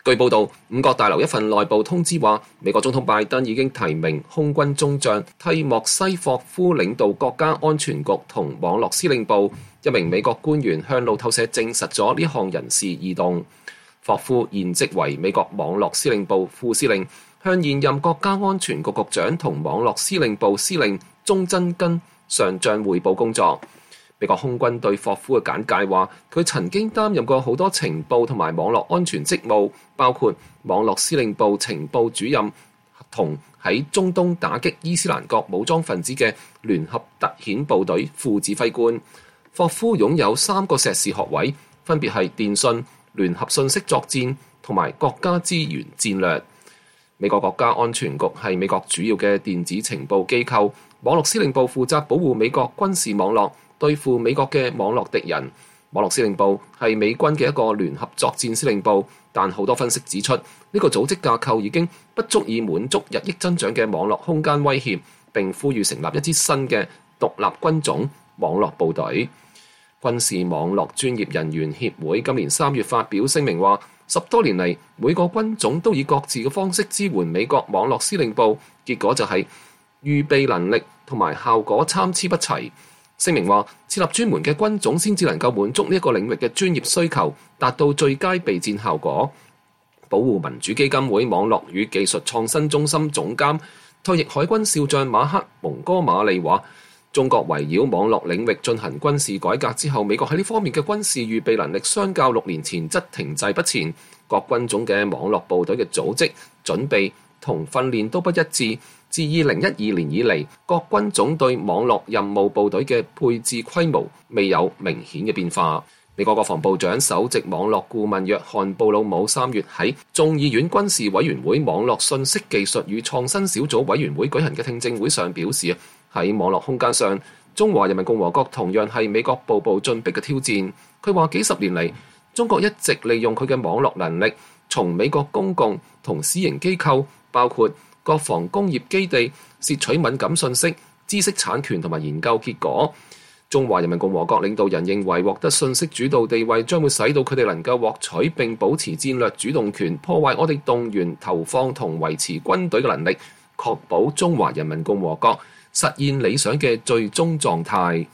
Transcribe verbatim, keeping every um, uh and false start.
據報道，五角大樓一份內部通知話，美國總統拜登已經提名空軍中將蒂莫西霍夫領導國家安全局同網絡司令部。一名美國官員向路透社證實咗呢項人事異動。霍夫現職為美國網絡司令部副司令，向現任國家安全局局長同網絡司令部司令鍾真根上將匯報工作。美國空軍對霍夫嘅簡介話，佢曾經擔任過好多情報同埋網絡安全職務，包括網絡司令部情報主任同喺中東打擊伊斯蘭國武裝分子嘅聯合特遣部隊副指揮官。霍夫擁有三個碩士學位，分別係電信、聯合信息作戰同埋國家資源戰略。美國國家安全局係美國主要嘅電子情報機構，網絡司令部負責保護美國軍事網絡，對付美國嘅網絡敵人。網絡司令部係美軍嘅一個聯合作戰司令部，但好多分析指出，呢個組織架構已經不足以滿足日益增長嘅網絡空間威脅，並呼籲成立一支新嘅獨立軍種網絡部隊。軍事網絡專業人員協會今年三月發表聲明話，十多年嚟，每個軍種都以各自嘅方式支援美國網絡司令部，結果就係預備能力同埋效果參差不齊。聲明話，設立專門嘅軍種先至能夠滿足呢一個領域嘅專業需求，達到最佳備戰效果。保護民主基金會網絡與技術創新中心總監、退役海軍少將馬克蒙哥馬利話，中國圍繞網絡領域進行軍事改革之後，美國喺呢方面嘅軍事預備能力相較六年前則停滯不前，各軍種嘅網絡部隊嘅組織、準備同訓練都不一致。自二零一二年以嚟，各軍種對網絡任務部隊嘅配置規模未有明顯嘅變化。美國國防部長首席網絡顧問約翰布魯姆三月喺眾議院軍事委員會網絡信息技術與創新小組委員會舉行嘅聽證會上表示，喺網絡空間上，中華人民共和國同樣係美國步步進逼嘅挑戰。佢話幾十年嚟，中國一直利用佢嘅網絡能力，從美國公共同私營機構，包括國防工業基地竊取敏感信息、知識產權同埋研究結果。中華人民共和國領導人認為，獲得信息主導地位將會使到佢哋能夠獲取並保持戰略主動權，破壞我哋動員、投放同維持軍隊嘅能力，確保中華人民共和國實現理想嘅最終狀態。